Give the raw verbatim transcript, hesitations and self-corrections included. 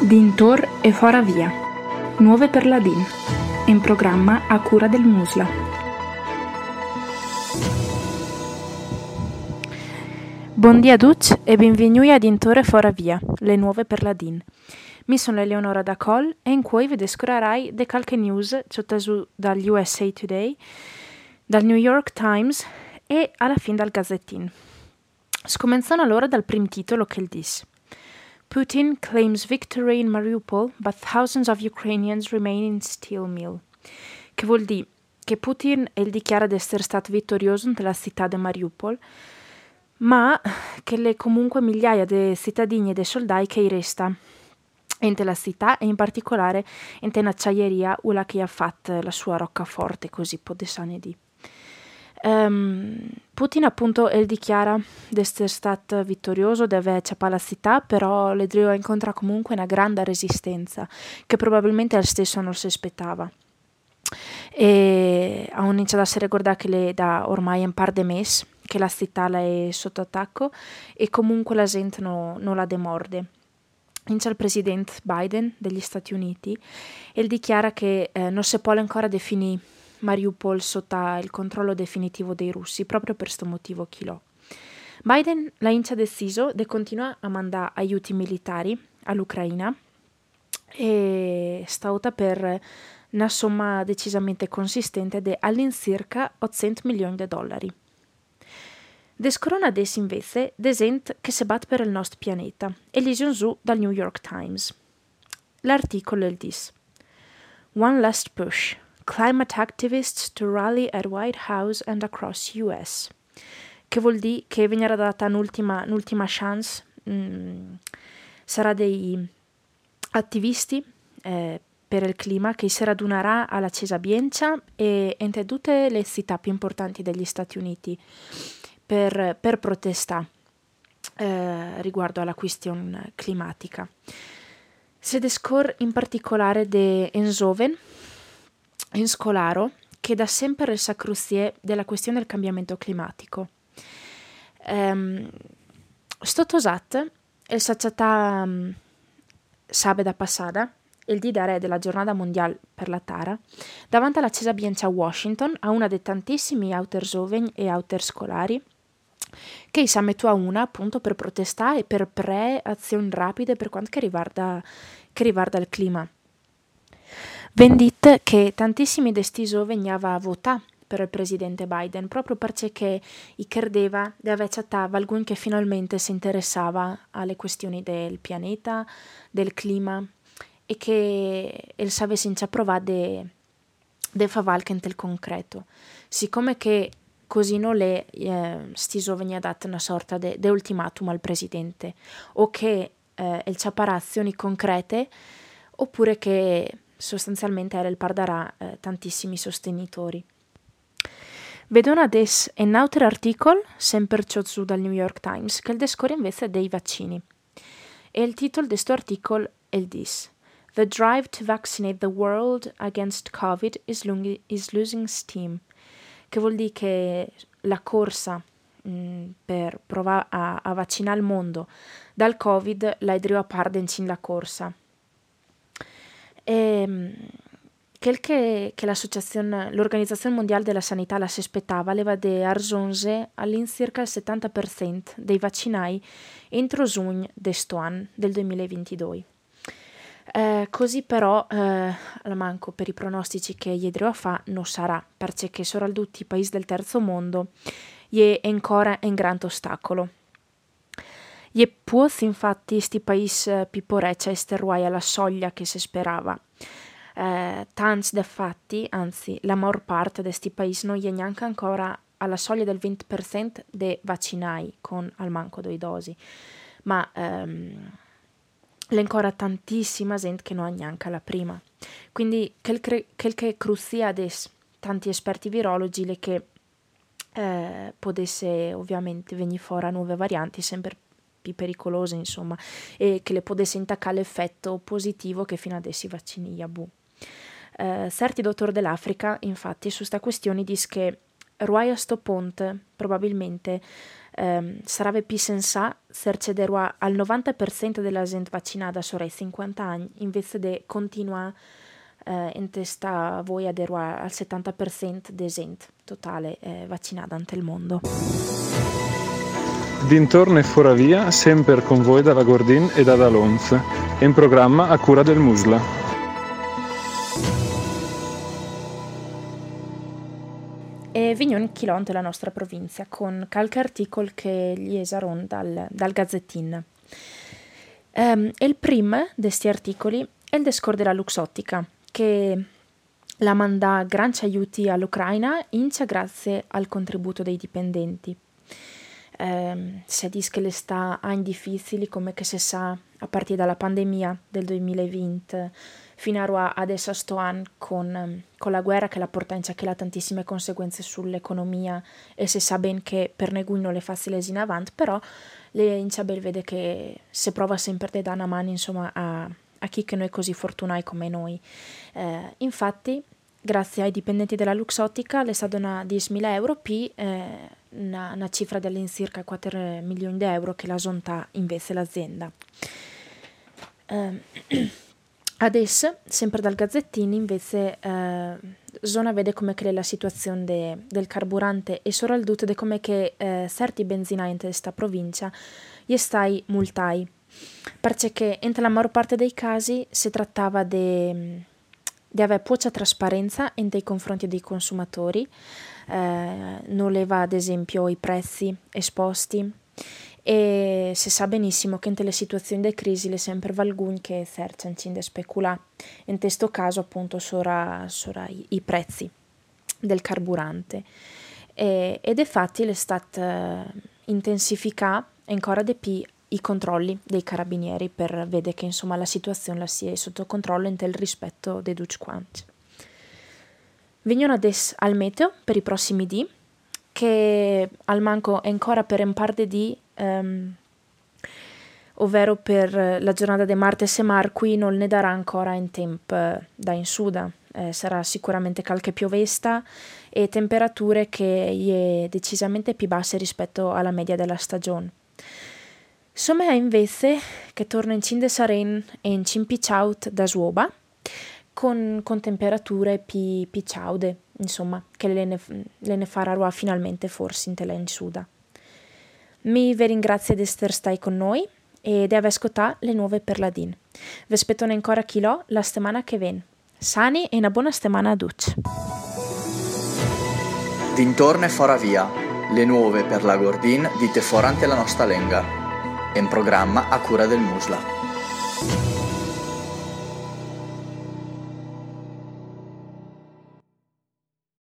Dintor e fora via. Nuove per la D I N. In programma a cura del Musla. Buondì a tutti e benvenuti a Dintor e fora via, le nuove per la D I N. Mi sono Eleonora da Col e in cui vi descriverai de qualche news ciottasu dal U S A Today, dal New York Times e alla fine dal Gazzettin. Scominciamo allora dal primo titolo che dice: Putin claims victory in Mariupol, but thousands of Ukrainians remain in steel mill. Che vuol dire che Putin el dichiara di essere stato vittorioso nella città di Mariupol, ma che le comunque migliaia di cittadini e di soldati che resta in la città e in particolare in un'acciaieria ula che ha fatto la sua roccaforte, così podessane di. Um, Putin appunto el dichiara di essere stato vittorioso, di aver ciappato la città, però l'Edrio incontra comunque una grande resistenza che probabilmente al stesso non si aspettava. E ha iniziato a si ricordare che le, da ormai un par di mesi che la città è sotto attacco e comunque la gente no, non la demorde. Inizia il presidente Biden degli Stati Uniti e dichiara che eh, non si può ancora definire Mariupol sotto il controllo definitivo dei russi, proprio per questo motivo chi l'ho. Biden l'ha inizia deciso di continuare a mandare aiuti militari all'Ucraina e stauta per una somma decisamente consistente di all'incirca ottocento milioni di dollari. Descorona adesso invece desent che si batte per il nostro pianeta e gli sono su dal New York Times. L'articolo il dice: One last push. Climate activists to rally at White House and across U S. Che vuol dire che venirà data un'ultima, un'ultima chance, mm, sarà dei attivisti eh, per il clima che si radunerà alla Cesa Biencia e in tutte le città più importanti degli Stati Uniti per, per protestare eh, riguardo alla questione climatica. Si descor in particolare de Enzoven, in Scolaro, che da sempre il sacrustie della questione del cambiamento climatico. Um, sto tosat, il sacciata um, sabeda passata, il dì da re della giornata mondiale per la Tara, davanti alla Cesa Biencia a Washington, a una dei tantissimi outer giovani e outer scolari, che si metto a una appunto per protestare e per pre-azioni rapide per quanto che riguarda, che riguarda il clima. Vendit che tantissimi desti giovani a votare per il presidente Biden proprio perché i credeva di aver chattato alcun che finalmente si interessava alle questioni del pianeta, del clima e che il savesse in provare di fare qualche nel concreto. Siccome che così non le eh, sti giovani ha dato una sorta di ultimatum al presidente o che eh, il c'apparà azioni concrete oppure che sostanzialmente era il pardarà eh, tantissimi sostenitori. Vedo adesso un altro articolo, sempre su dal New York Times, che il descore invece dei vaccini. E il titolo di questo articolo è il dice: The drive to vaccinate the world against COVID is, long- is losing steam. Che vuol dire che la corsa mh, per provare a, a vaccinare il mondo dal Covid la idrio a parte in la corsa. E, quel che, che l'associazione, l'Organizzazione Mondiale della Sanità la si aspettava leva de arzonze all'incirca il settanta per cento dei vaccinai entro giugno d'esto anno del duemilaventidue. Eh, così però eh, la manco per i pronostici che iedro a fa non sarà, perché soprattutto i paesi del terzo mondo è ancora un grande ostacolo. E può infatti sti paesi più poreccia esterruai alla soglia che si sperava. Eh, tanti da fatti, anzi la maggior parte di questi paesi non è neanche ancora alla soglia del venti per cento dei vaccinai con al manco due dosi, ma ehm, c'è ancora tantissima gente che non ha neanche la prima. Quindi quel che, quel che cruzia adesso tanti esperti virologi è che eh, potesse ovviamente venire fuori nuove varianti sempre più pericolose, insomma, e che le potesse intaccare l'effetto positivo che fino adesso i vaccini yabu. Uh, certi dottori dell'Africa, infatti, su sta questione dice che ruai a sto ponte, probabilmente, Um, sarebbe più sensato se cederò al novanta per cento della gente vaccinata sopra i cinquanta anni, invece di continuare uh, in testa voi ad eroare al settanta per cento della gente totale eh, vaccinata ante il mondo. Dintorno e fuoravia, sempre con voi dalla Gordin e da Dalonz, in programma a cura del Musla. E vignon chilonte la nostra provincia, con qualche articolo che gli esaron dal, dal Gazzettin. Um, il primo di questi articoli è il discorso della Luxottica, che la manda grandi aiuti all'Ucraina incia grazie al contributo dei dipendenti. Um, se dice che le sta anni difficili, come che si sa, a partire dalla pandemia del duemilaventi, fino a adesso sto anno con, con la guerra che la porta in che ha tantissime conseguenze sull'economia e si sa ben che per noi non le facile in avanti, però le Inciabel vede che si prova sempre a dare una mano insomma a, a chi che noi così fortunati come noi. Eh, infatti, grazie ai dipendenti della Luxottica le sta donando diecimila euro più eh, una, una cifra dell'incirca quattro milioni di euro che la zonta invece l'azienda. Eh, Adesso, sempre dal Gazzettino, invece, eh, zona vede come che è la situazione de, del carburante e soprattutto di come che eh, certi benzinai in questa provincia gli stai multai. Perché in la maggior parte dei casi si trattava di avere poca trasparenza nei confronti dei consumatori, eh, non leva ad esempio i prezzi esposti, e si sa benissimo che in le situazioni di crisi le sempre valgono che cercano di speculare. In questo caso appunto sono i, i prezzi del carburante e, ed infatti è stato intensificato ancora di più i controlli dei carabinieri per vedere che insomma la situazione la sia sotto controllo e nel rispetto dei tutti quanti. Veniamo adesso al meteo per i prossimi dì, che al manco è ancora per un par di dì, um, ovvero per la giornata di martes e marqui non ne darà ancora in tempo da in suda. Eh, sarà sicuramente qualche piovesta e temperature che è decisamente più basse rispetto alla media della stagione. Somma invece che torna in cinde saren e in cimpiciaut da suoba con, con temperature più, più ciaude, insomma, che le ne, le ne farà finalmente forse in tele in suda. Mi vi ringrazio di essere stati con noi e di aver ascoltato le nuove per la D I N. Vi aspetto ancora chilò la settimana che viene. Sani e una buona settimana a tutti. Dintorno e fora via, le nuove per la Gordin dite forante la nostra lenga. In programma a cura del Musla.